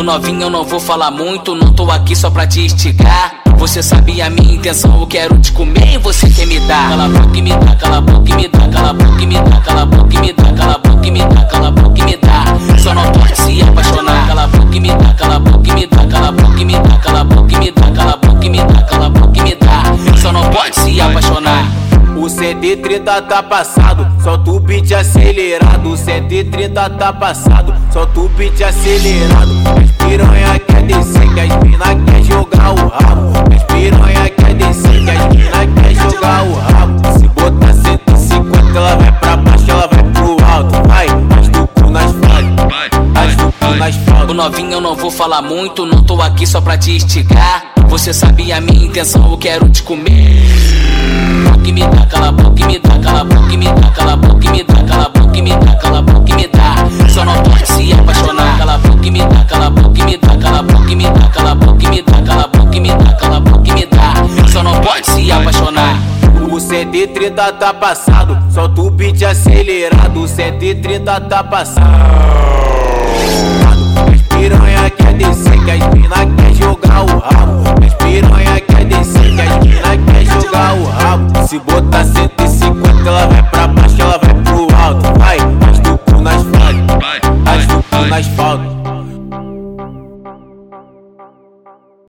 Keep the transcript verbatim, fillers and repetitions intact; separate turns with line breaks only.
O novinho eu não vou falar muito, não tô aqui só pra te instigar. Você sabe a minha intenção, eu quero te comer e você quer me dar. Cala a boca e me dá, cala a boca e me dá, cala a boca e me dá, cala a boca e me dá, cala a boca e me dá, cala a boca e me dá. Só não pode se apaixonar. Cala a boca e me dá, cala a boca e me dá, cala a boca e me dá, cala a boca e me dá, cala a boca e me dá, cala a boca e me dá. Só não pode se apaixonar.
O cento e trinta tá passado, solta o beat acelerado. O cento e trinta tá passado, solta o beat acelerado. As piranha quer descer, que as mina quer jogar o rabo. As piranha quer descer, que as mina quer jogar o rabo. Se botar cento e cinquenta ela vai pra baixo, ela vai pro alto. Vai, faz do cu nas faldas, faz do cu nas faldas.
O novinho eu não vou falar muito, não tô aqui só pra te instigar. Você sabe a minha intenção, eu quero te comer. Boca e me dá, cala a boca e me dá, cala a boca e me dá, cala a boca e me dá, cala a boca e me dá, cala a boca e me dá. Só não pode se apaixonar. Cala a boca e me dá, cala a boca e me dá, cala a boca e me dá, cala a boca e me dá, cala a boca e me dá, cala a boca e me dá. Só não pode se apaixonar.
O cento e trinta tá passado, solta o beat acelerado. O cento e trinta tá passado. As piranha que